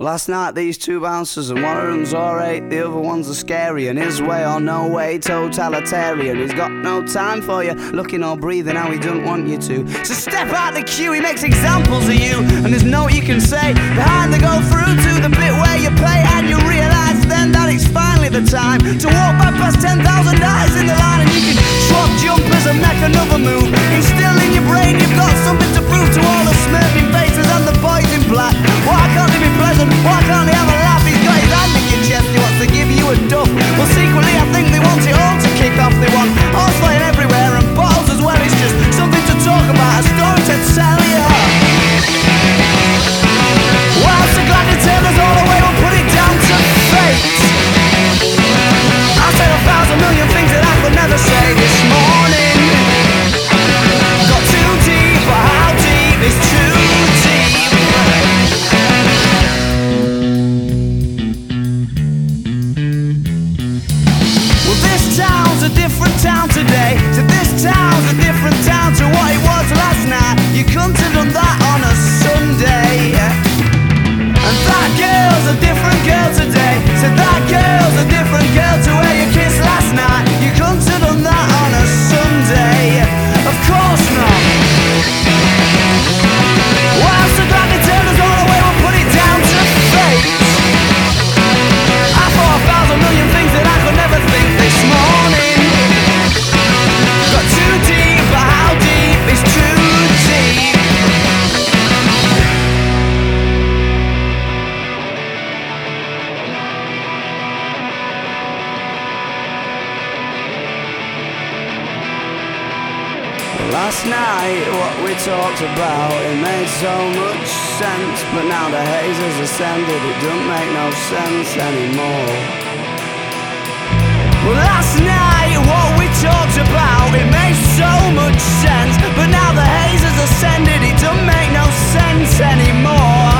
Last night these two bouncers and one of them's alright, the other one's a scary, and his way or no way, totalitarian. He's got no time for you, looking or breathing how he doesn't want you to. So step out the queue, he makes examples of you, and there's no you can say. Behind the go through to the bit where you play, and you realise then that it's finally the time to walk back past 10,000 eyes in the line, and you can swap jumpers and make another move. Instill in your brain you've got something to prove to all the smirking faces and the boys in black. Why can't they be pleasant? Why can't he have a laugh? He's got his hand in your chest, he wants to give you a duff. Well, secretly I think they want it all to kick off. They want horse flying everywhere and bottles as well. It's just something to talk about, a story to tell you. Well, so glad to tell us all the way, we'll put it down to fate. I'll say 1,000 million things that I could never say this morning. Got too deep, but how deep is too deep? Town's a different town today. So this town's a different town to what it was last night. You couldn't have done that on a Sunday. And that girl's a different girl today. So that girl's a different girl to where you kissed last night. You couldn't have done that on a Sunday. Of course not. Well, I'm so glad they turned us all away. We'll put it down to fate. I thought 1,000 million things that I could never think this morning. Got too deep, but how deep is too deep? Last night what we talked about, it made so much sense, but now the haze has ascended, it don't make no sense anymore. Well, last night what we talked about, it made so much sense, but now the haze has ascended, it don't make no sense anymore.